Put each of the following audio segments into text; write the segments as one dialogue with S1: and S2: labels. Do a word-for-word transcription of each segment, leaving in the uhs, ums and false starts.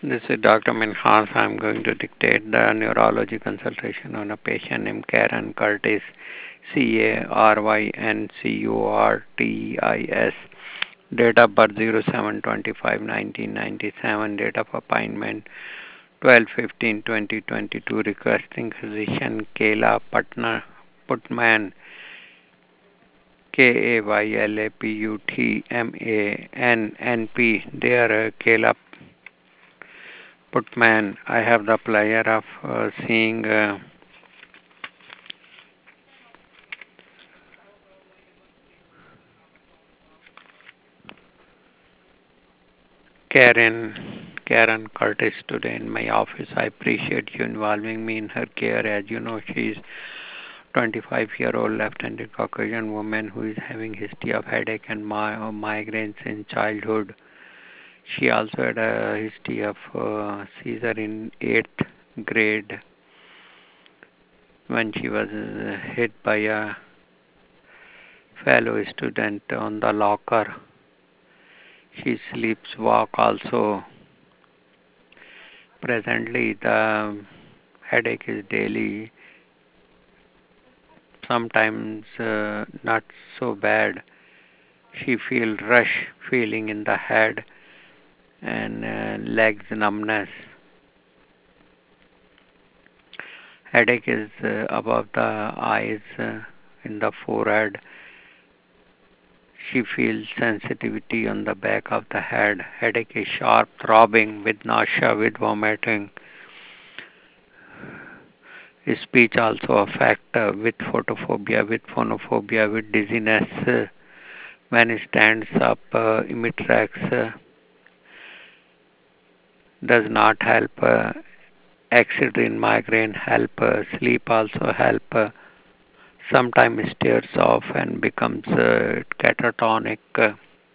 S1: This is Doctor Minhas. I'm going to dictate the neurology consultation on a patient named Karen Curtis, C A R Y N C U R T I S. Date of birth zero seven twenty-five nineteen ninety-seven. Date of appointment twelve fifteen twenty twenty-two. Requesting physician Kayla Patna Putman, K A Y L A P U T M A N N P. Dear Kayla Putman, I have the pleasure of uh, seeing uh, Karen Karen Curtis today in my office. I appreciate you involving me in her care. As you know, she is twenty-five-year-old left-handed Caucasian woman who is having history of headache and mi- migraines in childhood. She also had a history of uh, seizure in eighth grade when she was uh, hit by a fellow student on the locker. She sleeps walk also. Presently, the headache is daily, sometimes uh, not so bad. She feels rush feeling in the head and uh, legs numbness. Headache is uh, above the eyes, uh, in the forehead. She feels sensitivity on the back of the head. Headache is sharp throbbing with nausea, with vomiting. Speech also affect uh, with photophobia, with phonophobia, with dizziness. Uh, when it stands up, uh, Imitrax uh, does not help. Uh, Excedrin migraine help. Uh, sleep also help. Uh, sometimes stares off and becomes uh, catatonic. Uh,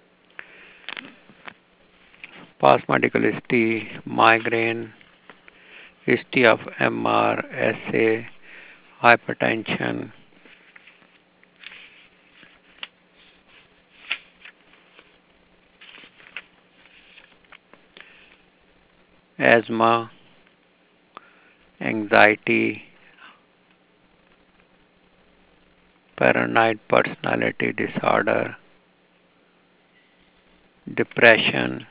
S1: past medical history, migraine, history of M R, S A, hypertension, asthma, anxiety, paranoid personality disorder, depression,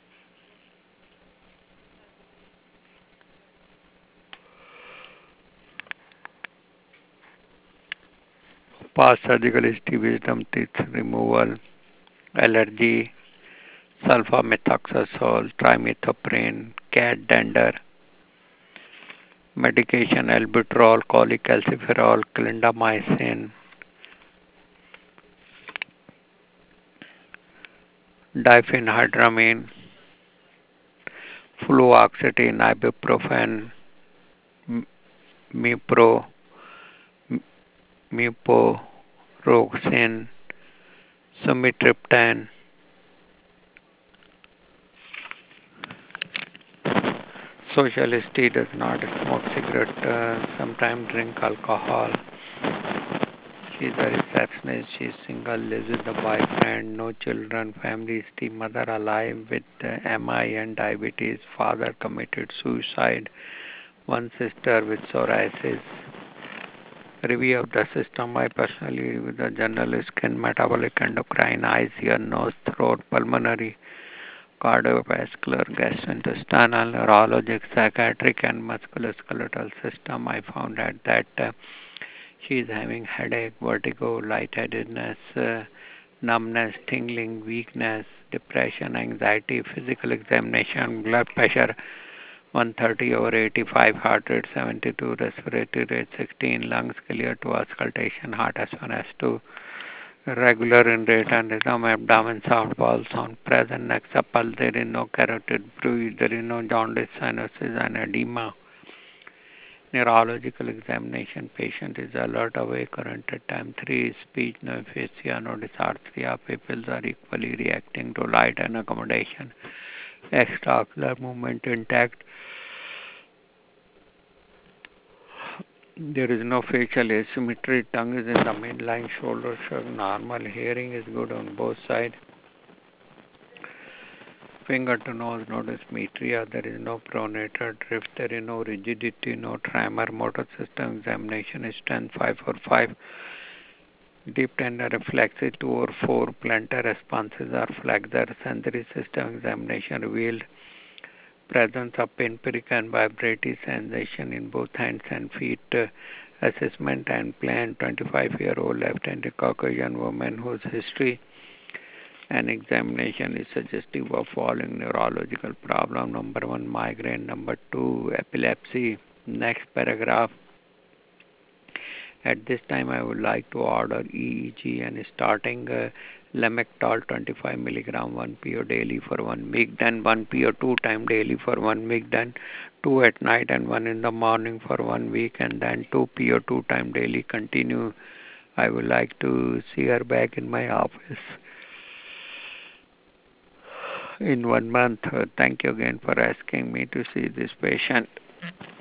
S1: past surgical history, wisdom teeth removal, allergy, sulfamethoxazole, trimethoprim, cat dander, medication albuterol, cholecalciferol, clindamycin, diphenhydramine, fluoxetine, ibuprofen, m- mipro, m- mupirocin, sumatriptan. Socialist does not smoke cigarette, uh, sometimes drink alcohol. She's a receptionist, she's single, lives with a boyfriend, no children, family is the mother alive with uh, M I and diabetes, father committed suicide, one sister with psoriasis. Review of the system. I personally with the general skin, metabolic, endocrine, eyes, ear, nose, throat, pulmonary, cardiovascular, gastrointestinal, neurologic, psychiatric, and musculoskeletal system. I found out that uh, she is having headache, vertigo, lightheadedness, uh, numbness, tingling, weakness, depression, anxiety, physical examination, blood pressure one thirty over eighty-five, heart rate seventy-two, respiratory rate sixteen, lungs clear to auscultation, heart S one S two, regular in rate and rhythm, abdomen sound, bowel sound, present, neck supple, there is no carotid bruise, there is no jaundice, cyanosis and edema. Neurological examination, patient is alert, awake, current at time three, speech, no aphasia, no dysarthria, pupils are equally reacting to light and accommodation, extraocular movement intact. There is no facial asymmetry, tongue is in the midline, shoulders are normal, hearing is good on both sides. Finger to nose, no dysmetria, there is no pronator drift, there is no rigidity, no tremor, motor system examination is strength five or five. Deep tender reflexes two or four, plantar responses are flexor, sensory system examination revealed presence of pinprick and vibratory sensation in both hands and feet. Uh, assessment and plan twenty-five-year-old left-handed Caucasian woman whose history and examination is suggestive of following neurological problem. Number one, migraine. Number two, epilepsy. Next paragraph. At this time, I would like to order E E G and starting uh, Lamictal twenty-five milligram one P O daily for one week, then one P O two time daily for one week, then two at night and one in the morning for one week, and then two P O two time daily continue. I would like to see her back in my office in one month. Uh, thank you again for asking me to see this patient.